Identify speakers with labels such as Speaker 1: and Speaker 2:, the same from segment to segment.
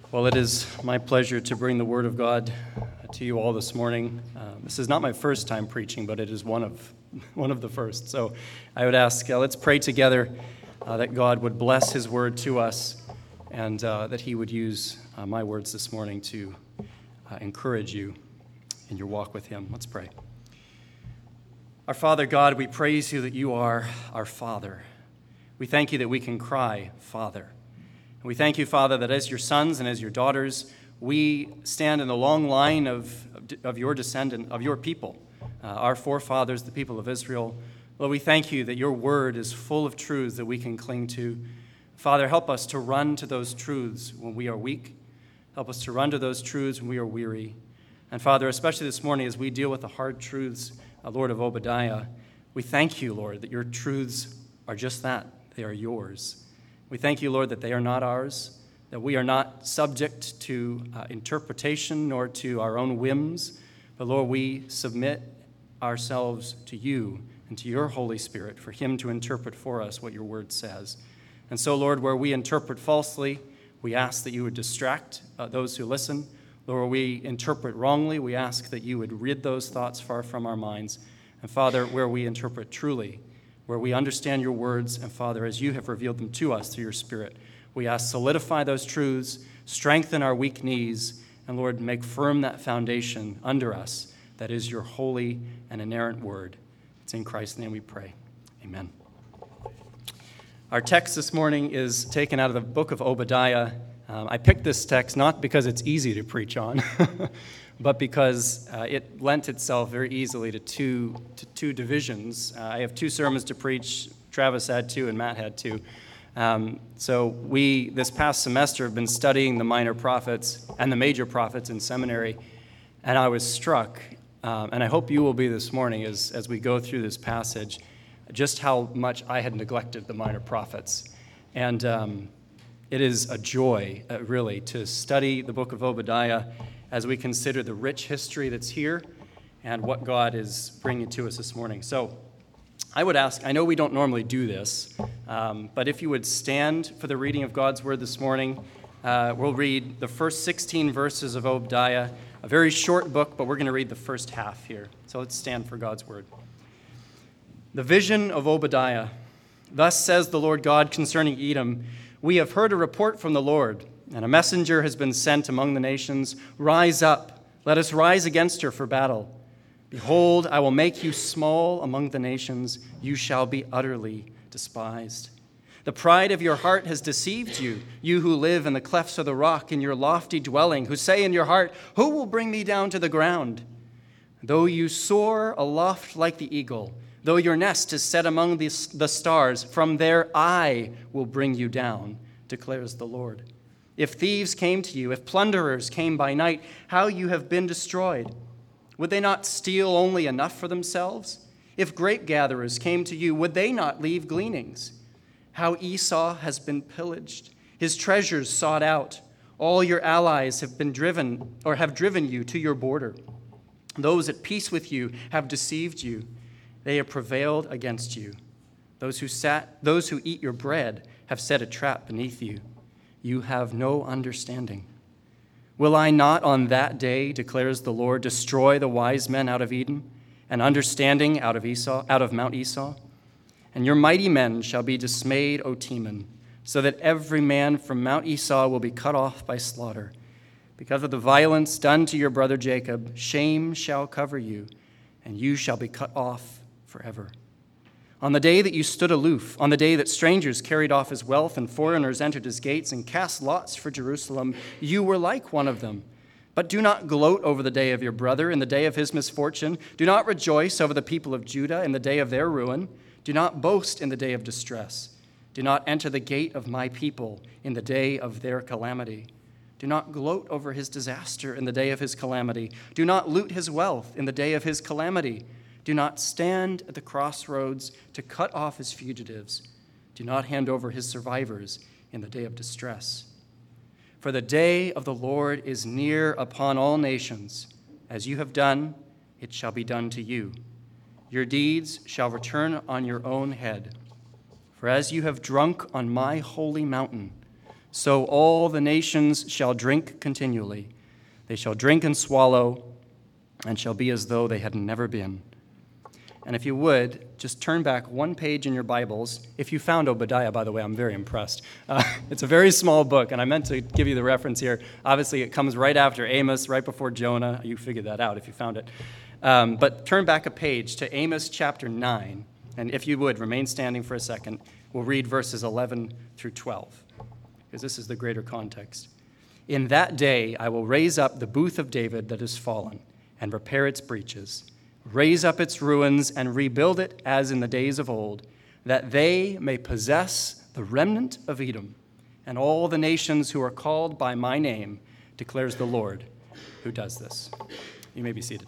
Speaker 1: Well, it is my pleasure to bring the Word of God to you all this morning. This is not my first time preaching, but it is one of the first. So I would ask, let's pray together that God would bless His Word to us and that He would use my words this morning to encourage you in your walk with Him. Let's pray. Our Father God, we praise You that You are our Father. We thank You that we can cry, Father. And we thank You, Father, that as Your sons and as Your daughters, we stand in the long line of Your descendant, of Your people, our forefathers, the people of Israel. Lord, we thank You that Your word is full of truths that we can cling to. Father, help us to run to those truths when we are weak. Help us to run to those truths when we are weary. And Father, especially this morning as we deal with the hard truths, Lord, of Obadiah, we thank You, Lord, that Your truths are just that. They are Yours. We thank You, Lord, that they are not ours, that we are not subject to interpretation nor to our own whims. But, Lord, we submit ourselves to You and to Your Holy Spirit for Him to interpret for us what Your word says. And so, Lord, where we interpret falsely, we ask that You would distract those who listen. Lord, where we interpret wrongly, we ask that You would rid those thoughts far from our minds. And, Father, where we interpret truly, where we understand Your words, and Father, as You have revealed them to us through Your Spirit, we ask, solidify those truths, strengthen our weak knees, and Lord, make firm that foundation under us that is Your holy and inerrant word. It's in Christ's name we pray. Amen. Our text this morning is taken out of the book of Obadiah. I picked this text not because it's easy to preach on, but because it lent itself very easily to two divisions. I have two sermons to preach. Travis had two, and Matt had two. So we, this past semester, have been studying the minor prophets and the major prophets in seminary, and I was struck, and I hope you will be this morning as we go through this passage, just how much I had neglected the minor prophets. And it is a joy, really, to study the book of Obadiah as we consider the rich history that's here and what God is bringing to us this morning. So I would ask, I know we don't normally do this, but if you would stand for the reading of God's word this morning, we'll read the first 16 verses of Obadiah, a very short book, but we're going to read the first half here. So let's stand for God's word. The vision of Obadiah. Thus says the Lord God concerning Edom, we have heard a report from the Lord, and a messenger has been sent among the nations. Rise up, let us rise against her for battle. Behold, I will make you small among the nations. You shall be utterly despised. The pride of your heart has deceived you, you who live in the clefts of the rock, in your lofty dwelling, who say in your heart, who will bring me down to the ground? Though you soar aloft like the eagle, though your nest is set among the stars, from there I will bring you down, declares the Lord. If thieves came to you, if plunderers came by night, how you have been destroyed. Would they not steal only enough for themselves? If grape gatherers came to you, would they not leave gleanings? How Esau has been pillaged, his treasures sought out. All your allies have been driven you to your border. Those at peace with you have deceived you. They have prevailed against you. Those who eat your bread have set a trap beneath you. You have no understanding. Will I not on that day, declares the Lord, destroy the wise men out of Eden, and understanding out of Mount Esau? And your mighty men shall be dismayed, O Teman, so that every man from Mount Esau will be cut off by slaughter. Because of the violence done to your brother Jacob, shame shall cover you, and you shall be cut off forever. On the day that you stood aloof, on the day that strangers carried off his wealth and foreigners entered his gates and cast lots for Jerusalem, you were like one of them. But do not gloat over the day of your brother in the day of his misfortune. Do not rejoice over the people of Judah in the day of their ruin. Do not boast in the day of distress. Do not enter the gate of my people in the day of their calamity. Do not gloat over his disaster in the day of his calamity. Do not loot his wealth in the day of his calamity. Do not stand at the crossroads to cut off his fugitives. Do not hand over his survivors in the day of distress. For the day of the Lord is near upon all nations. As you have done, it shall be done to you. Your deeds shall return on your own head. For as you have drunk on my holy mountain, So all the nations shall drink continually. They shall drink and swallow, and shall be as though they had never been. And if you would, just turn back one page in your Bibles. If you found Obadiah, by the way, I'm very impressed. It's a very small book, and I meant to give you the reference here. Obviously, it comes right after Amos, right before Jonah. You figured that out if you found it. But turn back a page to Amos chapter 9, and if you would, remain standing for a second. We'll read verses 11 through 12, because this is the greater context. In that day I will raise up the booth of David that is fallen, and repair its breaches, raise up its ruins, and rebuild it as in the days of old, that they may possess the remnant of Edom, and all the nations who are called by my name, declares the Lord who does this. You may be seated.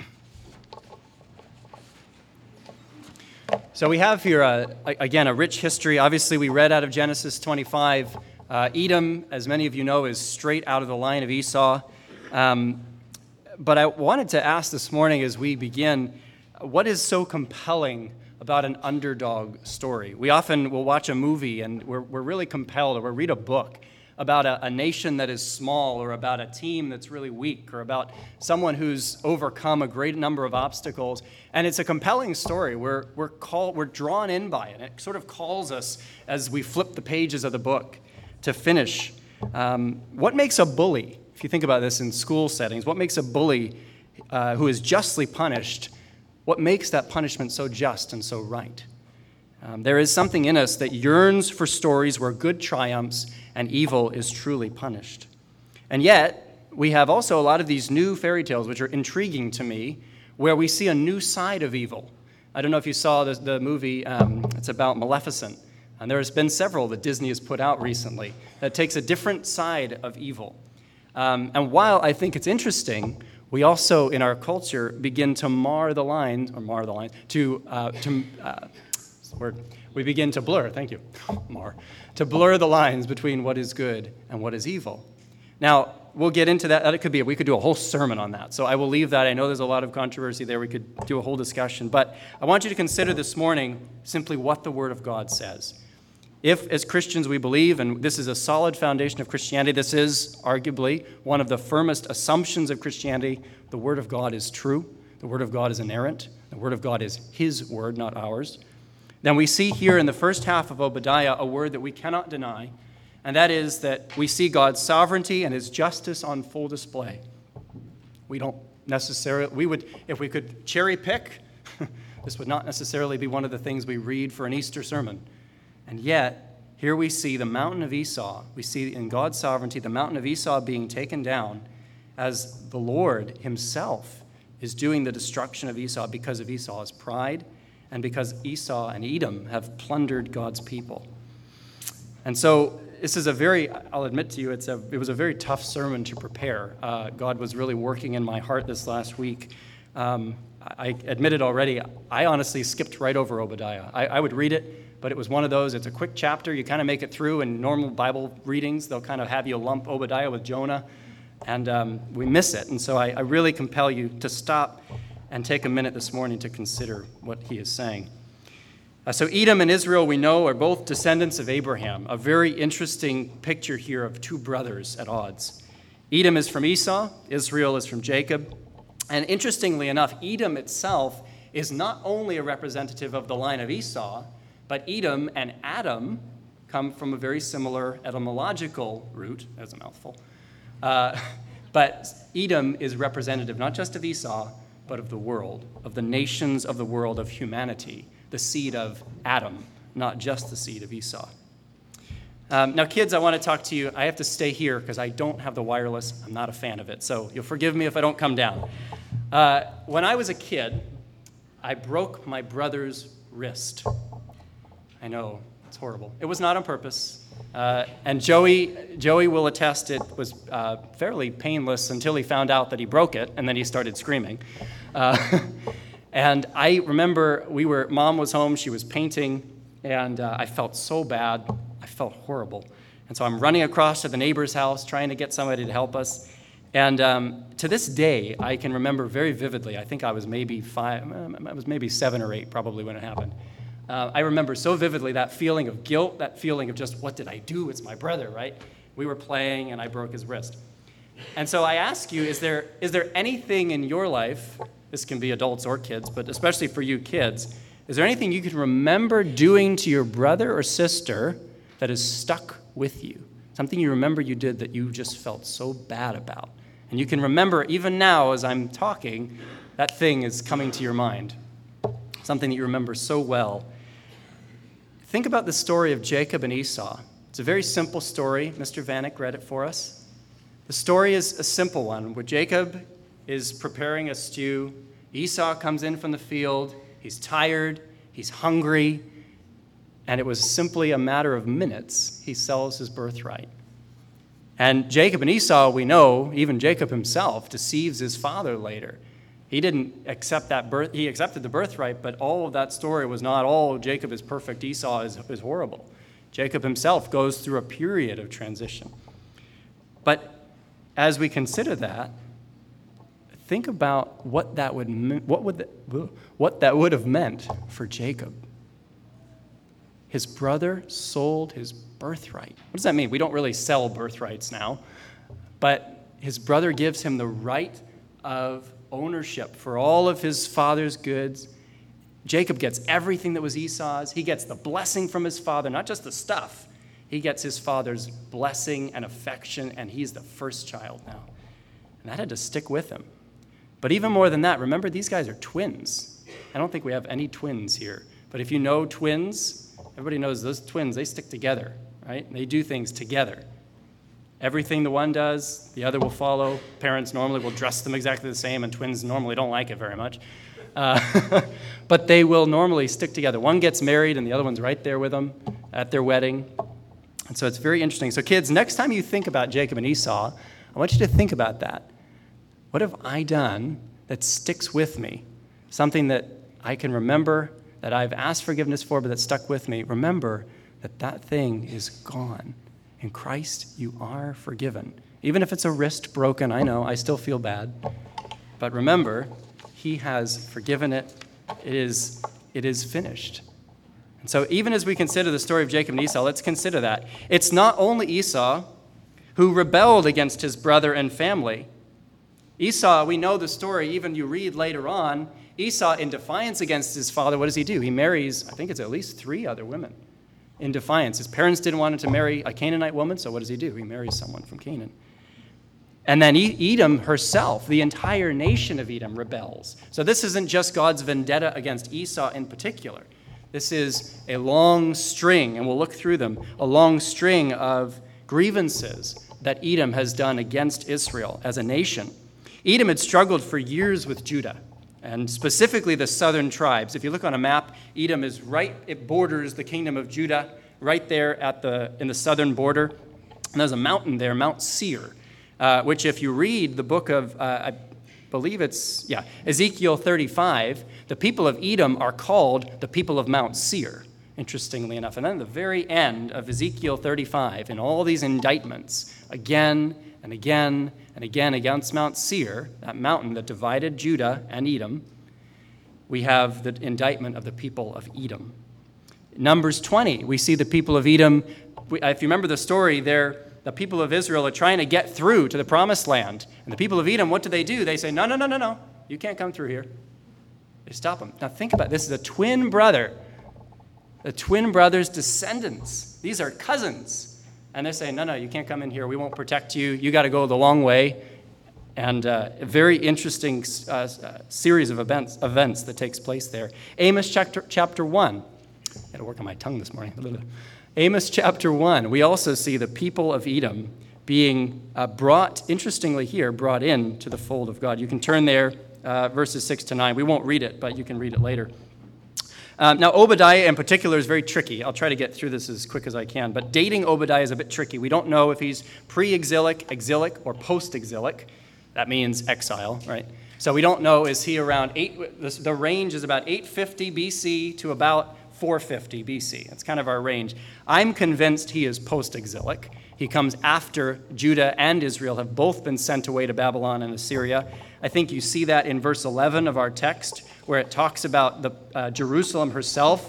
Speaker 1: So we have here, again, a rich history. Obviously, we read out of Genesis 25. Edom, as many of you know, is straight out of the line of Esau. But I wanted to ask this morning as we begin, what is so compelling about an underdog story? We often will watch a movie and we're really compelled, or we'll read a book about a nation that is small, or about a team that's really weak, or about someone who's overcome a great number of obstacles. And it's a compelling story. We're drawn in by it. It sort of calls us as we flip the pages of the book to finish. What makes a bully, if you think about this in school settings, what makes a bully who is justly punished, what makes that punishment so just and so right? There is something in us that yearns for stories where good triumphs and evil is truly punished. And yet, we have also a lot of these new fairy tales, which are intriguing to me, where we see a new side of evil. I don't know if you saw the movie, it's about Maleficent. And there's been several that Disney has put out recently that takes a different side of evil. And while I think it's interesting, we also, in our culture, begin to we begin to blur, thank you, to blur the lines between what is good and what is evil. Now, we'll get into that. We could do a whole sermon on that. So I will leave that. I know there's a lot of controversy there. We could do a whole discussion. But I want you to consider this morning simply what the Word of God says. If, as Christians, we believe, and this is a solid foundation of Christianity, this is arguably one of the firmest assumptions of Christianity, the Word of God is true, the Word of God is inerrant, the Word of God is His Word, not ours, then we see here in the first half of Obadiah a word that we cannot deny, and that is that we see God's sovereignty and His justice on full display. We don't necessarily, if we could cherry pick, this would not necessarily be one of the things we read for an Easter sermon. And yet, here we see the mountain of Esau. We see in God's sovereignty the mountain of Esau being taken down as the Lord Himself is doing the destruction of Esau because of Esau's pride and because Esau and Edom have plundered God's people. And so this is I'll admit to you, it was a very tough sermon to prepare. God was really working in my heart this last week. I admitted already, I honestly skipped right over Obadiah. I would read it, but it was one of those, it's a quick chapter, you kind of make it through. In normal Bible readings, they'll kind of have you lump Obadiah with Jonah, and we miss it. And so I really compel you to stop and take a minute this morning to consider what he is saying. So Edom and Israel, we know, are both descendants of Abraham. A very interesting picture here of two brothers at odds. Edom is from Esau, Israel is from Jacob. And interestingly enough, Edom itself is not only a representative of the line of Esau, but Edom and Adam come from a very similar etymological root. That's a mouthful. But Edom is representative not just of Esau, but of the world, of the nations of the world, of humanity, the seed of Adam, not just the seed of Esau. Now, kids, I want to talk to you. I have to stay here because I don't have the wireless. I'm not a fan of it, so you'll forgive me if I don't come down. When I was a kid, I broke my brother's wrist. I know, it's horrible. It was not on purpose. And Joey will attest it was fairly painless until he found out that he broke it, and then he started screaming. And I remember Mom was home, she was painting, and I felt so bad. I felt horrible. And so I'm running across to the neighbor's house trying to get somebody to help us. And to this day, I can remember very vividly, I think I was maybe 7 or 8 probably when it happened. I remember so vividly that feeling of guilt, that feeling of just, what did I do? It's my brother, right? We were playing and I broke his wrist. And so I ask you, is there anything in your life, this can be adults or kids, but especially for you kids, is there anything you can remember doing to your brother or sister that is stuck with you? Something you remember you did that you just felt so bad about. And you can remember, even now as I'm talking, that thing is coming to your mind. Something that you remember so well. Think about the story of Jacob and Esau. It's a very simple story. Mr. Vanek read it for us. The story is a simple one, where Jacob is preparing a stew. Esau comes in from the field. He's tired. He's hungry. And it was simply a matter of minutes. He sells his birthright. And Jacob and Esau, we know, even Jacob himself, deceives his father later. He didn't accept that he accepted the birthright, but all of that story was not all Jacob is perfect, Esau is horrible. Jacob himself goes through a period of transition. But as we consider that, think about what that would have meant for Jacob. His brother sold his birthright. What does that mean? We don't really sell birthrights now, but his brother gives him the right of ownership for all of his father's goods. Jacob gets everything that was Esau's. He gets the blessing from his father, not just the stuff. He gets his father's blessing and affection, and he's the first child now. And that had to stick with him. But even more than that, remember, these guys are twins. I don't think we have any twins here. But if you know twins, everybody knows those twins, they stick together, right? They do things together. Everything the one does, the other will follow. Parents normally will dress them exactly the same, and twins normally don't like it very much. But they will normally stick together. One gets married, and the other one's right there with them at their wedding. And so it's very interesting. So kids, next time you think about Jacob and Esau, I want you to think about that. What have I done that sticks with me? Something that I can remember, that I've asked forgiveness for, but that stuck with me. Remember that that thing is gone. In Christ, you are forgiven. Even if it's a wrist broken, I know, I still feel bad. But remember, he has forgiven it. It is finished. And so even as we consider the story of Jacob and Esau, let's consider that. It's not only Esau who rebelled against his brother and family. Esau, we know the story, even you read later on, Esau, in defiance against his father, what does he do? He marries, I think it's at least 3 other women in defiance. His parents didn't want him to marry a Canaanite woman, so what does he do? He marries someone from Canaan. And then Edom herself, the entire nation of Edom, rebels. So this isn't just God's vendetta against Esau in particular. This is a long string, and we'll look through them, a long string of grievances that Edom has done against Israel as a nation. Edom had struggled for years with Judah, and specifically the southern tribes. If you look on a map, Edom is it borders the kingdom of Judah, right there in the southern border. And there's a mountain there, Mount Seir, which if you read the book of, I believe it's, Ezekiel 35, the people of Edom are called the people of Mount Seir, interestingly enough. And then at the very end of Ezekiel 35, in all these indictments, again and again and again against Mount Seir, that mountain that divided Judah and Edom, we have the indictment of the people of Edom. Numbers 20, we see the people of Edom. If you remember the story, the people of Israel are trying to get through to the promised land. And the people of Edom, what do? They say, no, you can't come through here. They stop them. Now think about it. This is a twin brother. The twin brother's descendants. These are cousins. And they're saying, no, you can't come in here. We won't protect you. You got to go the long way. And a very interesting series of events that takes place there. Amos chapter 1. I got to work on my tongue this morning. Amos chapter 1. We also see the people of Edom being brought in to the fold of God. You can turn there, verses 6 to 9. We won't read it, but you can read it later. Now, Obadiah in particular is very tricky. I'll try to get through this as quick as I can, but dating Obadiah is a bit tricky. We don't know if he's pre-exilic, exilic, or post-exilic. That means exile, right? So we don't know, is he around the range is about 850 BC to about 450 BC. That's kind of our range. I'm convinced he is post-exilic. He comes after Judah and Israel have both been sent away to Babylon and Assyria. I think you see that in verse 11 of our text, where it talks about Jerusalem herself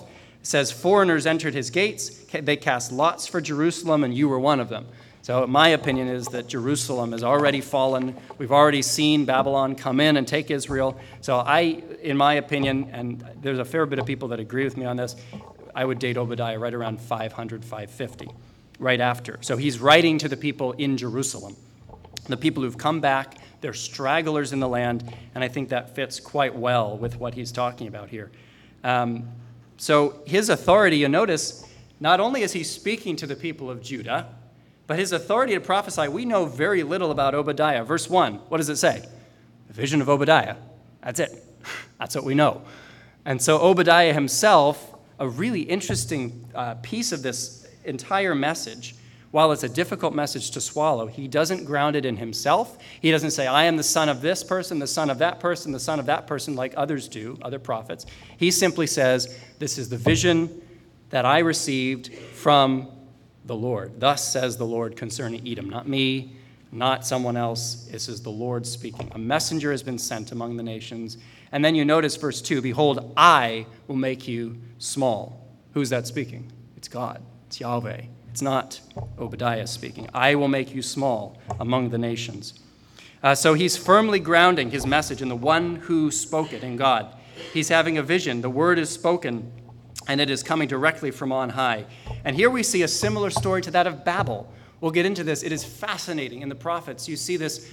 Speaker 1: says, foreigners entered his gates. They cast lots for Jerusalem, and you were one of them. So my opinion is that Jerusalem has already fallen. We've already seen Babylon come in and take Israel. So in my opinion, and there's a fair bit of people that agree with me on this, I would date Obadiah right around 500, 550, right after. So he's writing to the people in Jerusalem, the people who've come back. They're stragglers in the land, and I think that fits quite well with what he's talking about here. So his authority, you notice, not only is he speaking to the people of Judah, but his authority to prophesy, we know very little about Obadiah. Verse 1, what does it say? The vision of Obadiah. That's it. That's what we know. And so Obadiah himself, a really interesting piece of this entire message, while it's a difficult message to swallow, he doesn't ground it in himself. He doesn't say, I am the son of this person, the son of that person, the son of that person, like others do, other prophets. He simply says, this is the vision that I received from the Lord. Thus says the Lord concerning Edom. Not me, not someone else. This is the Lord speaking. A messenger has been sent among the nations. And then you notice verse 2, behold, I will make you small. Who's that speaking? It's God. It's Yahweh. It's not Obadiah speaking. I will make you small among the nations. So he's firmly grounding his message in the one who spoke it, in God. He's having a vision. The word is spoken, and it is coming directly from on high. And here we see a similar story to that of Babel. We'll get into this. It is fascinating in the prophets. You see this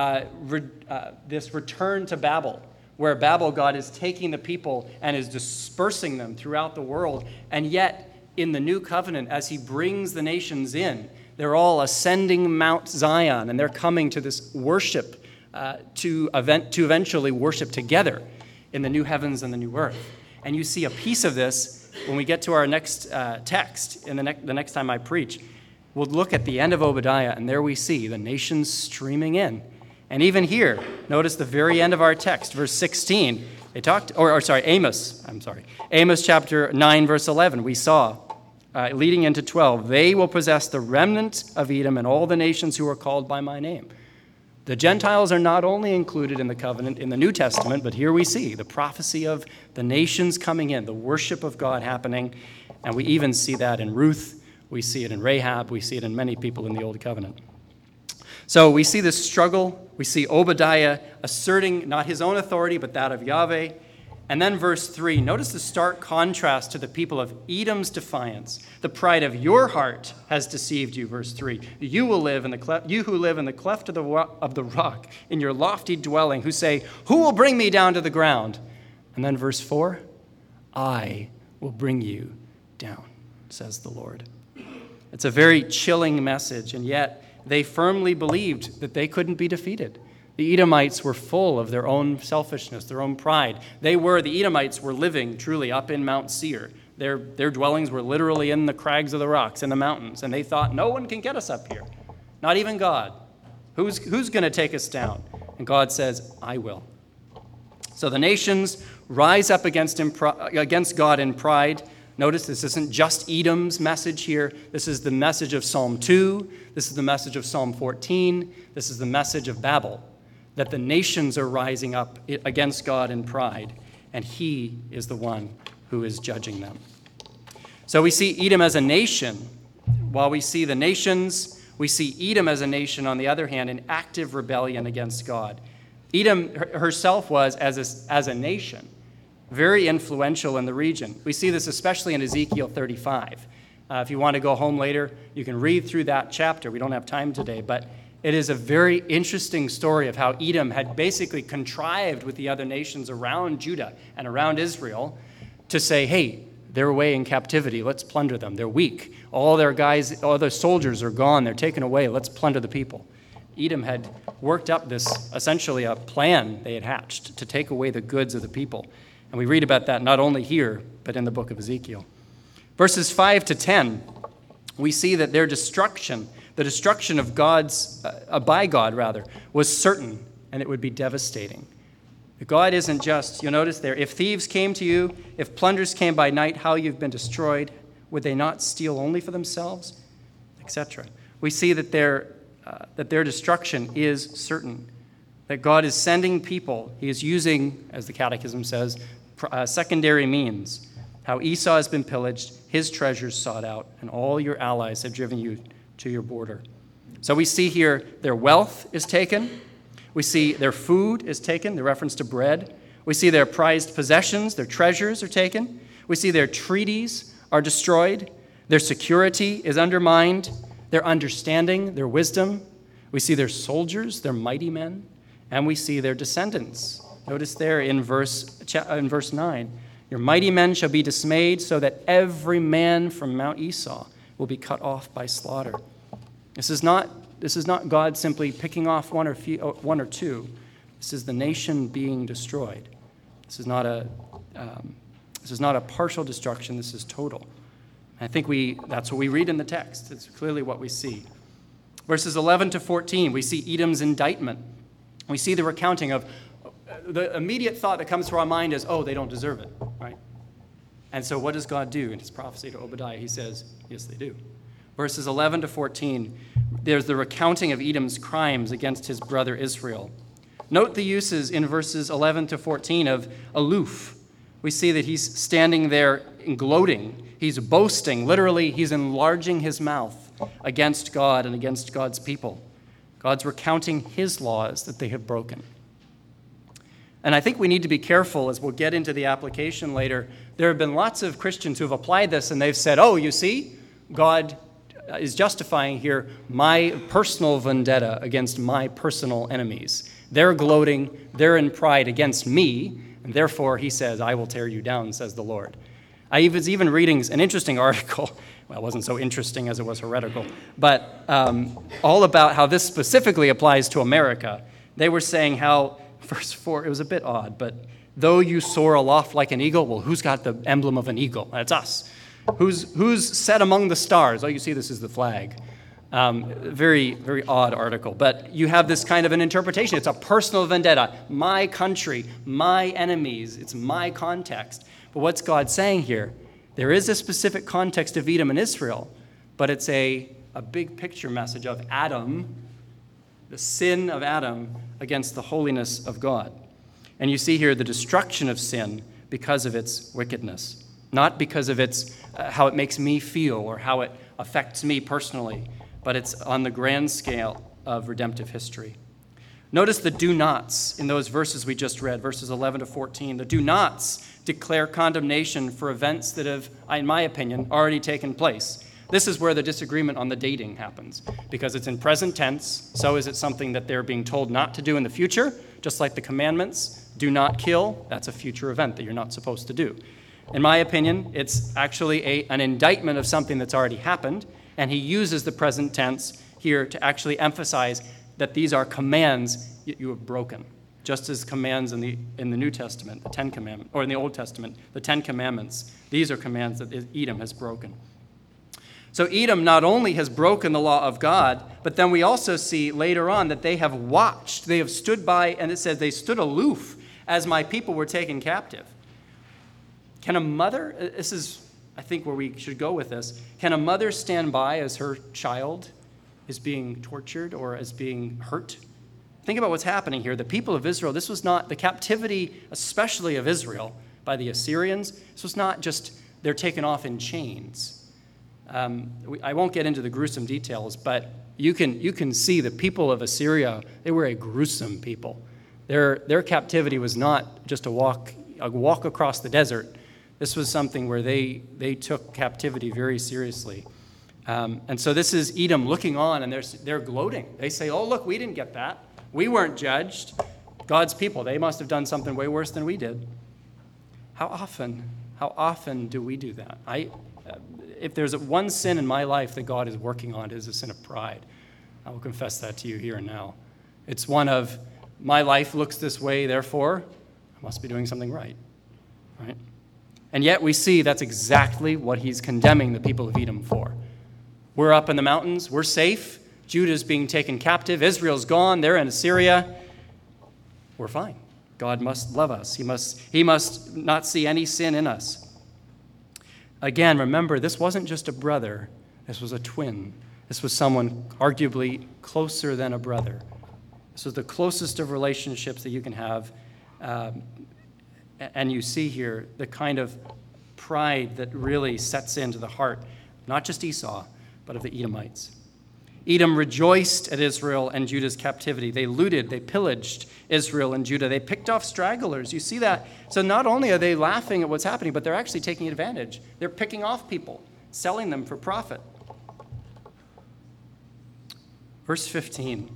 Speaker 1: return to Babel, where Babel, God is taking the people and is dispersing them throughout the world. And yet, in the new covenant, as he brings the nations in, they're all ascending Mount Zion, and they're coming to this worship, to eventually worship together in the new heavens and the new earth. And you see a piece of this when we get to our next text, in the next time I preach. We'll look at the end of Obadiah, and there we see the nations streaming in. And even here, notice the very end of our text, verse 16. Amos chapter 9, verse 11. We saw, leading into 12, they will possess the remnant of Edom and all the nations who are called by my name. The Gentiles are not only included in the covenant in the New Testament, but here we see the prophecy of the nations coming in, the worship of God happening, and we even see that in Ruth, we see it in Rahab, we see it in many people in the Old Covenant. So we see this struggle, we see Obadiah asserting not his own authority, but that of Yahweh. And then verse 3, notice the stark contrast to the people of Edom's defiance. The pride of your heart has deceived you, verse 3. You who live in the cleft of the rock, in your lofty dwelling, who say, who will bring me down to the ground? And then verse 4, I will bring you down, says the Lord. It's a very chilling message, and yet they firmly believed that they couldn't be defeated. The Edomites were full of their own selfishness, their own pride. The Edomites were living truly up in Mount Seir. Their dwellings were literally in the crags of the rocks, in the mountains, and they thought, no one can get us up here, not even God. Who's going to take us down? And God says, I will. So the nations rise up against God in pride. Notice this isn't just Edom's message here. This is the message of Psalm 2. This is the message of Psalm 14. This is the message of Babel, that the nations are rising up against God in pride, and he is the one who is judging them. So we see Edom as a nation. While we see the nations, we see Edom as a nation, on the other hand, in active rebellion against God. Edom herself was, as a nation, very influential in the region. We see this especially in Ezekiel 35. If you want to go home later, you can read through that chapter. We don't have time today, but it is a very interesting story of how Edom had basically contrived with the other nations around Judah and around Israel to say, hey, they're away in captivity. Let's plunder them. They're weak. All their soldiers are gone. They're taken away. Let's plunder the people. Edom had worked up this, essentially a plan they had hatched to take away the goods of the people. And we read about that not only here, but in the book of Ezekiel. Verses 5 to 10, we see that their destruction, the destruction of by God, was certain, and it would be devastating. God isn't just, you'll notice there, if thieves came to you, if plunderers came by night, how you've been destroyed, would they not steal only for themselves? Etc. We see that their destruction is certain, that God is sending people. He is using, as the Catechism says, secondary means. how Esau has been pillaged, his treasures sought out, and all your allies have driven you to your border. So we see here their wealth is taken. We see their food is taken, the reference to bread. We see their prized possessions, their treasures are taken. We see their treaties are destroyed. Their security is undermined. Their understanding, their wisdom. We see their soldiers, their mighty men. And we see their descendants. Notice there in verse 9, your mighty men shall be dismayed, so that every man from Mount Esau will be cut off by slaughter. This is not God simply picking off one or two. This is the nation being destroyed. This is not a partial destruction. This is total. I think that's what we read in the text. It's clearly what we see. Verses 11 to 14, we see Edom's indictment. We see the recounting of the immediate thought that comes to our mind is, oh, they don't deserve it, right? And so what does God do in his prophecy to Obadiah? He says, yes, they do. Verses 11 to 14, there's the recounting of Edom's crimes against his brother Israel. Note the uses in verses 11 to 14 of aloof. We see that he's standing there and gloating. He's boasting. Literally, he's enlarging his mouth against God and against God's people. God's recounting his laws that they have broken. And I think we need to be careful as we'll get into the application later. There have been lots of Christians who have applied this and they've said, oh, you see, God is justifying here my personal vendetta against my personal enemies. They're gloating, they're in pride against me, and therefore he says, I will tear you down, says the Lord. I was even reading an interesting article, well, it wasn't so interesting as it was heretical, but all about how this specifically applies to America. They were saying how, verse 4, it was a bit odd, but though you soar aloft like an eagle, well, who's got the emblem of an eagle? That's us. Who's set among the stars? Oh, you see, this is the flag. Very, very odd article. But you have this kind of an interpretation. It's a personal vendetta. My country, my enemies. It's my context. But what's God saying here? There is a specific context of Edom and Israel, but it's a big picture message of Adam, the sin of Adam against the holiness of God. And you see here the destruction of sin because of its wickedness, not because of its how it makes me feel or how it affects me personally, but it's on the grand scale of redemptive history. Notice the do nots in those verses we just read, verses 11 to 14. The do nots declare condemnation for events that have, in my opinion, already taken place. This is where the disagreement on the dating happens, because it's in present tense. So is it something that they're being told not to do in the future, just like the commandments, do not kill? That's a future event that you're not supposed to do. In my opinion, it's actually an indictment of something that's already happened, and he uses the present tense here to actually emphasize that these are commands you have broken, just as commands in the New Testament, the Ten Commandments, or in the Old Testament, the Ten Commandments. These are commands that Edom has broken. So Edom not only has broken the law of God, but then we also see later on that they have watched, they have stood by, and it says they stood aloof as my people were taken captive. Can a mother, this is, I think, where we should go with this, can a mother stand by as her child is being tortured or is being hurt? Think about what's happening here. The people of Israel, this was not, the captivity, especially of Israel by the Assyrians, this was not just they're taken off in chains. I won't get into the gruesome details, but you can see the people of Assyria, they were a gruesome people. Their captivity was not just a walk across the desert. This was something where they took captivity very seriously. And so this is Edom looking on, and they're gloating. They say, oh, look, we didn't get that. We weren't judged. God's people, they must have done something way worse than we did. How often do we do that? If there's one sin in my life that God is working on, it is a sin of pride. I will confess that to you here and now. It's one of, my life looks this way, therefore, I must be doing something right. Right? And yet we see that's exactly what he's condemning the people of Edom for. We're up in the mountains. We're safe. Judah's being taken captive. Israel's gone. They're in Assyria. We're fine. God must love us. He must not see any sin in us. Again, remember, this wasn't just a brother. This was a twin. This was someone arguably closer than a brother. This was the closest of relationships that you can have. And you see here the kind of pride that really sets into the heart, not just Esau, but of the Edomites. Edom rejoiced at Israel and Judah's captivity. They looted, they pillaged Israel and Judah. They picked off stragglers. You see that? So not only are they laughing at what's happening, but they're actually taking advantage. They're picking off people, selling them for profit. Verse 15.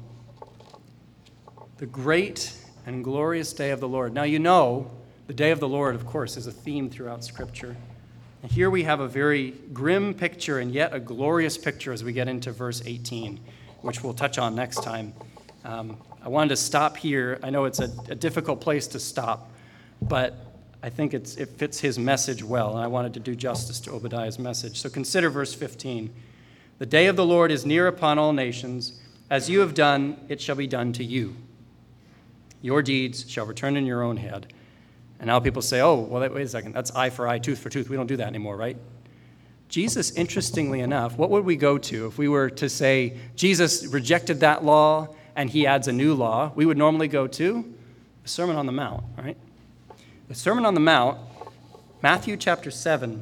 Speaker 1: The great and glorious day of the Lord. Now you know, the day of the Lord, of course, is a theme throughout Scripture. And here we have a very grim picture and yet a glorious picture as we get into verse 18, which we'll touch on next time. I wanted to stop here. I know it's a difficult place to stop, but I think it fits his message well, and I wanted to do justice to Obadiah's message. So consider verse 15. The day of the Lord is near upon all nations. As you have done, it shall be done to you. Your deeds shall return in your own head. And now people say, oh, well, wait a second, that's eye for eye, tooth for tooth. We don't do that anymore, right? Jesus, interestingly enough, what would we go to if we were to say Jesus rejected that law and he adds a new law? We would normally go to the Sermon on the Mount, right? The Sermon on the Mount, Matthew chapter 7,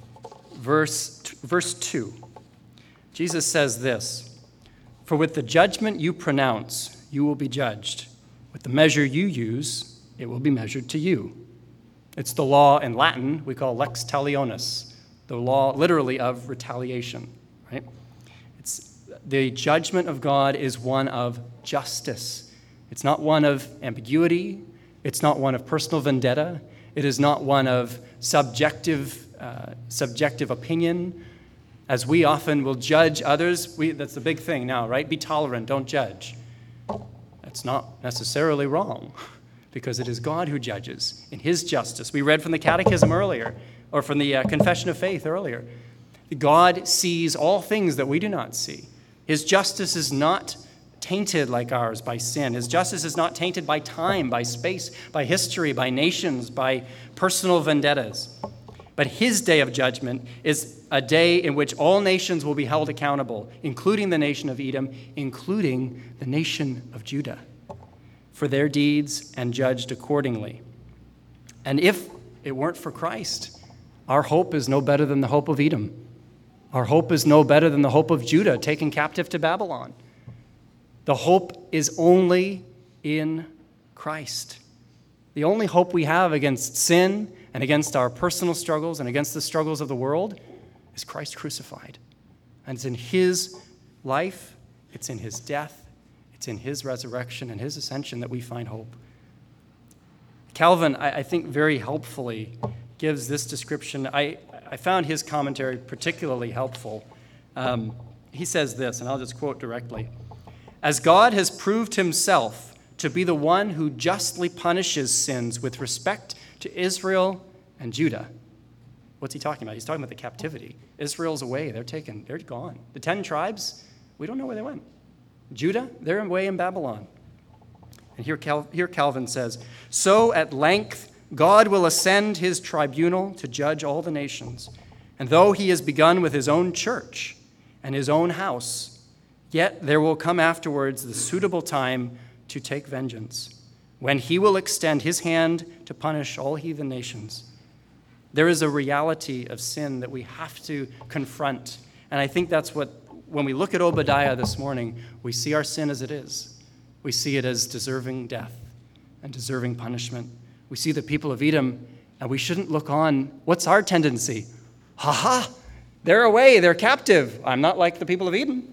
Speaker 1: verse 2. Jesus says this, "For with the judgment you pronounce, you will be judged. With the measure you use, it will be measured to you." It's the law in Latin we call lex talionis, the law literally of retaliation, right? It's the judgment of God is one of justice. It's not one of ambiguity. It's not one of personal vendetta. It is not one of subjective opinion. As we often will judge others, that's the big thing now, right? Be tolerant, don't judge. That's not necessarily wrong, because it is God who judges in his justice. We read from the Catechism earlier, or from the Confession of Faith earlier. God sees all things that we do not see. His justice is not tainted like ours by sin. His justice is not tainted by time, by space, by history, by nations, by personal vendettas. But his day of judgment is a day in which all nations will be held accountable, including the nation of Edom, including the nation of Judah, for their deeds and judged accordingly. And if it weren't for Christ, our hope is no better than the hope of Edom. Our hope is no better than the hope of Judah taken captive to Babylon. The hope is only in Christ. The only hope we have against sin and against our personal struggles and against the struggles of the world is Christ crucified. And it's in his life, it's in his death, it's in his resurrection and his ascension that we find hope. Calvin, I think, very helpfully gives this description. I found his commentary particularly helpful. He says this, and I'll just quote directly. "As God has proved himself to be the one who justly punishes sins with respect to Israel and Judah." What's he talking about? He's talking about the captivity. Israel's away. They're gone. The 10 tribes, we don't know where they went. Judah, they're away in Babylon. And here Calvin says, "So at length God will ascend his tribunal to judge all the nations. And though he has begun with his own church and his own house, yet there will come afterwards the suitable time to take vengeance, when he will extend his hand to punish all heathen nations." There is a reality of sin that we have to confront. And I think that's what, when we look at Obadiah this morning, we see our sin as it is. We see it as deserving death and deserving punishment. We see the people of Edom, and we shouldn't look on. What's our tendency? Ha, they're away, they're captive. I'm not like the people of Edom.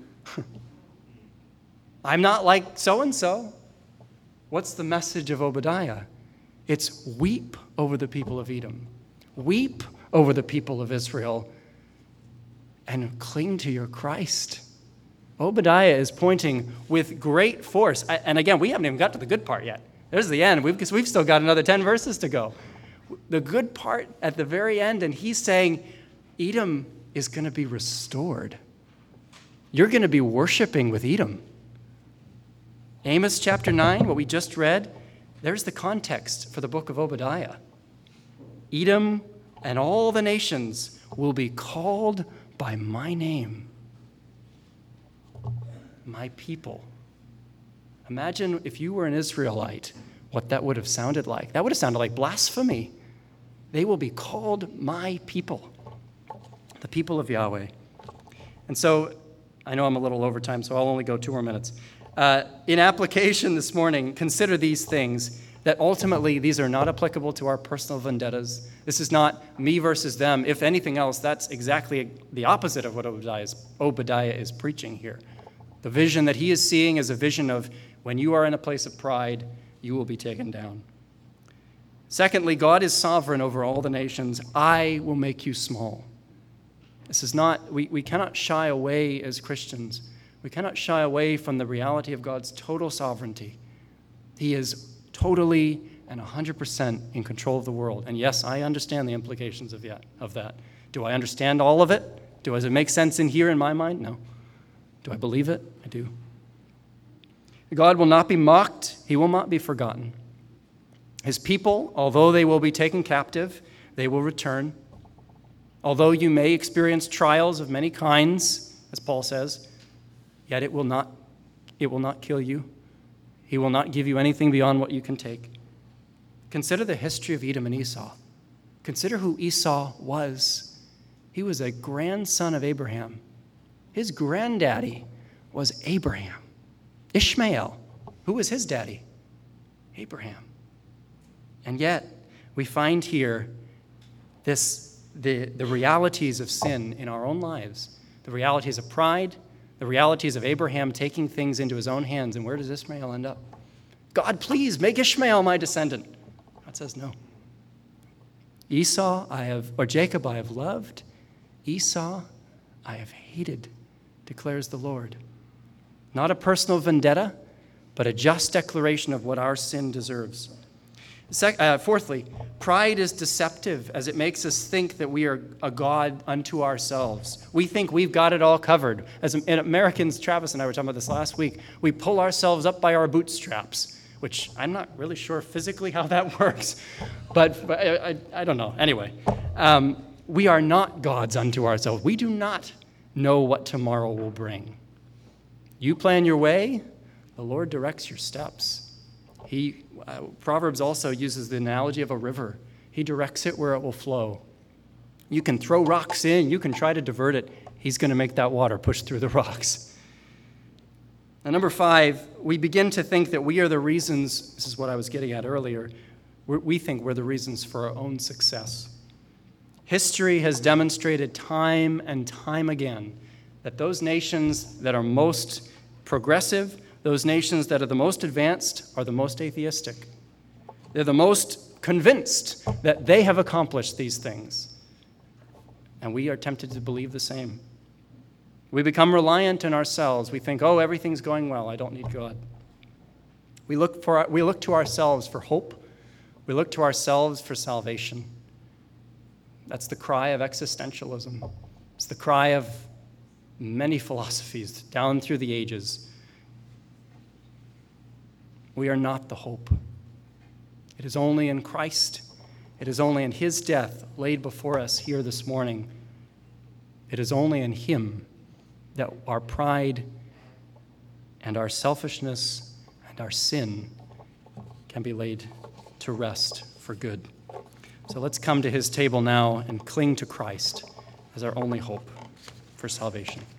Speaker 1: I'm not like so-and-so. What's the message of Obadiah? It's weep over the people of Edom. Weep over the people of Israel and cling to your Christ. Obadiah is pointing with great force. And again, we haven't even got to the good part yet. There's the end, because we've still got another 10 verses to go. The good part at the very end, and he's saying, Edom is going to be restored. You're going to be worshiping with Edom. Amos chapter 9, what we just read, there's the context for the book of Obadiah. Edom and all the nations will be called by my name. My people. Imagine if you were an Israelite, what that would have sounded like. That would have sounded like blasphemy. They will be called my people, the people of Yahweh. And so, I know I'm a little over time, so I'll only go 2 more minutes. In application this morning, consider these things, that ultimately these are not applicable to our personal vendettas. This is not me versus them. If anything else, that's exactly the opposite of what Obadiah is preaching here. The vision that he is seeing is a vision of when you are in a place of pride, you will be taken down. Secondly, God is sovereign over all the nations. I will make you small. This is not, we cannot shy away as Christians. We cannot shy away from the reality of God's total sovereignty. He is totally and 100% in control of the world. And yes, I understand the implications of that. Do I understand all of it? Does it make sense in here in my mind? No. Do I believe it? I do. God will not be mocked. He will not be forgotten. His people, although they will be taken captive, they will return. Although you may experience trials of many kinds, as Paul says, yet it will not kill you. He will not give you anything beyond what you can take. Consider the history of Edom and Esau. Consider who Esau was. He was a grandson of Abraham. His granddaddy was Abraham. Ishmael, who was his daddy? Abraham. And yet, we find here the realities of sin in our own lives, the realities of pride, the realities of Abraham taking things into his own hands. And where does Ishmael end up? God, please make Ishmael my descendant. God says no. Jacob I have loved. Esau I have hated, declares the Lord. Not a personal vendetta, but a just declaration of what our sin deserves. Fourthly, pride is deceptive as it makes us think that we are a God unto ourselves. We think we've got it all covered. As Americans, Travis and I were talking about this last week, we pull ourselves up by our bootstraps, which I'm not really sure physically how that works, but I don't know. Anyway, we are not gods unto ourselves. We do not know what tomorrow will bring. You plan your way, the Lord directs your steps. Proverbs also uses the analogy of a river. He directs it where it will flow. You can throw rocks in, you can try to divert it. He's going to make that water push through the rocks. Now, number 5, we begin to think that we are the reasons, this is what I was getting at earlier, we think we're the reasons for our own success. History has demonstrated time and time again that those nations that are most progressive, those nations that are the most advanced, are the most atheistic. They're the most convinced that they have accomplished these things. And we are tempted to believe the same. We become reliant in ourselves. We think, oh, everything's going well. I don't need God. We look to ourselves for hope. We look to ourselves for salvation. That's the cry of existentialism. It's the cry of many philosophies down through the ages. We are not the hope. It is only in Christ. It is only in his death laid before us here this morning. It is only in him that our pride and our selfishness and our sin can be laid to rest for good. So let's come to his table now and cling to Christ as our only hope for salvation.